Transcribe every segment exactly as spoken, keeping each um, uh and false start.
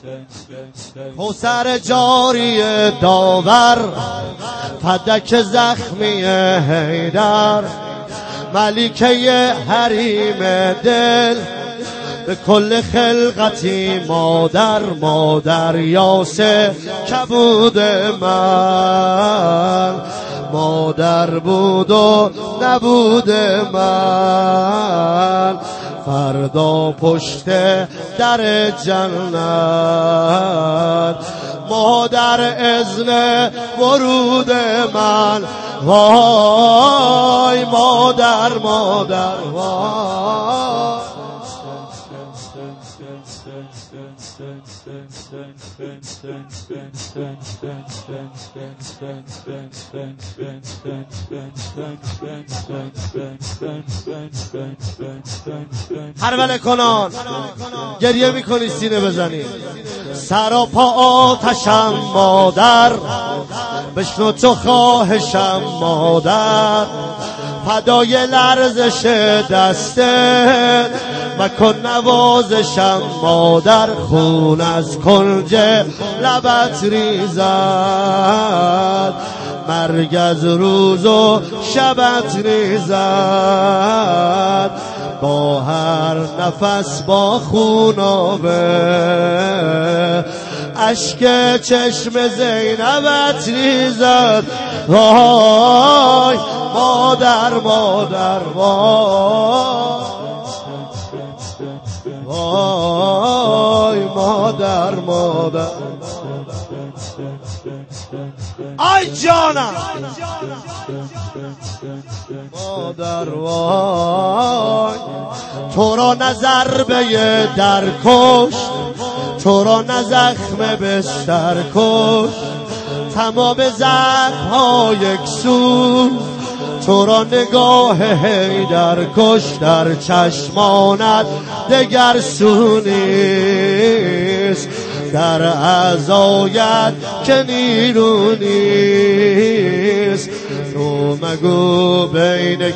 کوثر جاری داور، فدک زخمی حیدر، ملیکه حریم دل، به کل خلقتی مادر، مادر یاسه کبود من، مادر بود و نبود من، فردا پشت در جنت، مادر اذن ورود من، وای مادر مادر وای. هرول کنان گریه میکنی سینه بزنی، سرا پا آتشم مادر، بشنو تو خواهشم مادر، فدای لرزش دسته مکن نوازشم مادر، خون از کنج لبت ریزد، مرگ از روز و شبت ریزد، با هر نفس با خونابه اشک چشم زینبت ریزد، وای مادر مادر وای، وای مادر مادر، آی جانم مادر وای. تو را نه ضربه در کشت، تو را نه زخم بستر کشت، تمام زخم ها یک سو، تو را نگاه حیدر کشت، در چشمانت دگر سو نیست، در اعضایت که نیرو نیست، تو مگو بین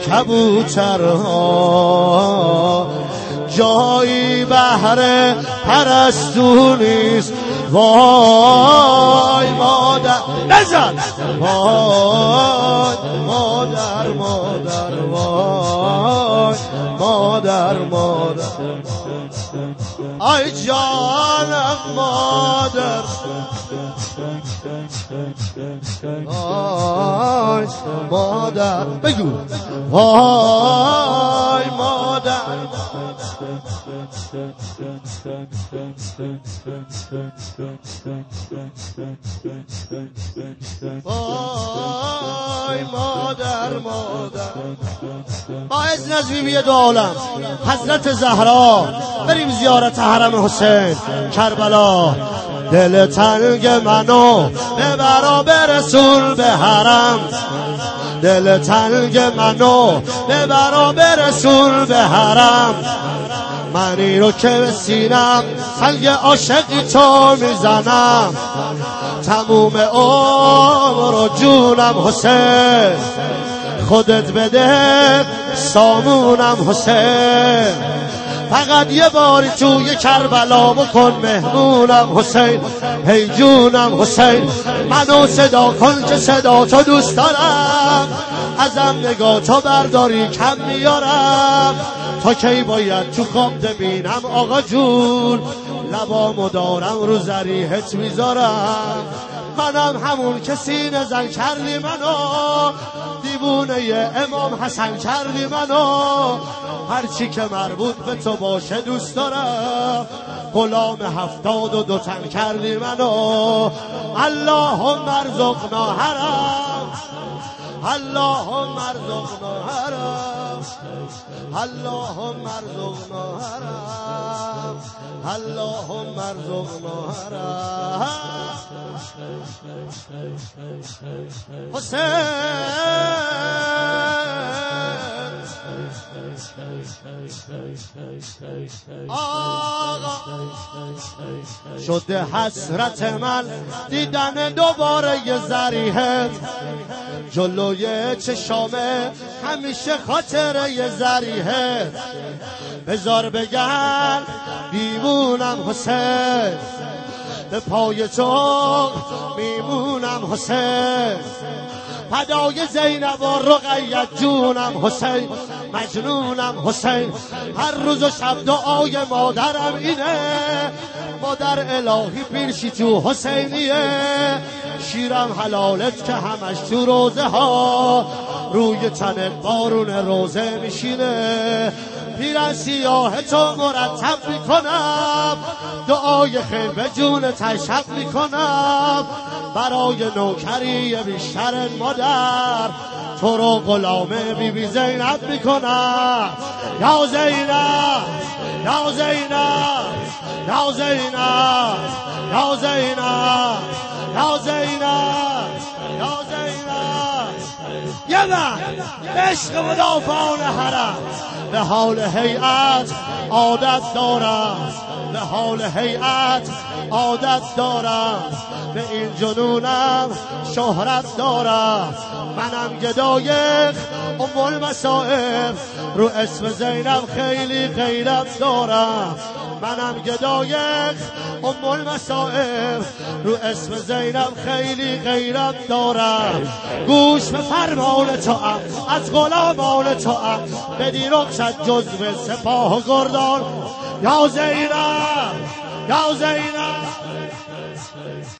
کبوترها جایی بهر پرستو نیست، وای مادر نزد، وای مادر مادر وای مادر مادر، آی جانم مادر، وای مادر بگو، وای مادر، وای مادر مادر. با اذن از بیبی دو عالم حضرت زهرا بریم زیارت حرم حسین کربلا، دل تنگ منو ببرا برسول به حرم، دل تنگ منو ببرا برسول به حرم، منی رو که به سینم سنگ عاشقی تو میزنم، تموم عمر و جونم حسین، خودت بده سامونم حسین، فقط یه باری توی کربلا بکن مهمونم حسین، هی جونم حسین، منو صدا کن که صدا تو دوست دارم، ازم نگاه تو برداری کم میارم، تا کی باید تو خواب ببینم آقا جون، لبامو دارم رو ذریحت میذارم، منم همون کسی نزن کردی منو، دیوونه امام حسن کردی منو، هرچی که مربوط به تو باشه دوست دارم، غلام هفتاد و دو تن کردی منو، اللهم ارزقنا حرم، اللهم ارزقنا حرم، اللهم ارزقنا حرم، اللهم ارزقنا حرم. حسین آقا شده حسرت من دیدن دوباره یه ذریحت جلوی چشامه، همیشه خاطر یه ذریحت، بذار بگن دیوونم حسین، به پای تو میمونم حسین، فدای زینب و رقیت جونم حسین، مجنونم حسین. هر روز و شب دعای مادرم اینه، مادر الهی پیرشی تو حسینیه، شیرم حلالت که همش تو روزه ها، روی تنت بارون روزه میشینه. پیرن سیاه تو مرتب میکنم، دعای خیر به جون تشب میکنم، برای نوکری بیشتر مادر تو رو غلامه بی بی زینب میکنم. یا زینب یا زینب یا زینب یا زینب یا زینب یا زینب. یه من عشق مدافعان حرم به حال هیئت عادت دارم، به حال هیئت عادت دارم، به این جنونم شهرت دارم. منم گدای ام المصائب، رو اسم زینب خیلی غیرت دارم. منم گدای ام المصائب، رو اسم زینب خیلی غیرت دارم. گوش به فرمان تو ام، از غلامان تو ام، بدی رخصت جزو سپاه و گردان. یا زینب یا زینب.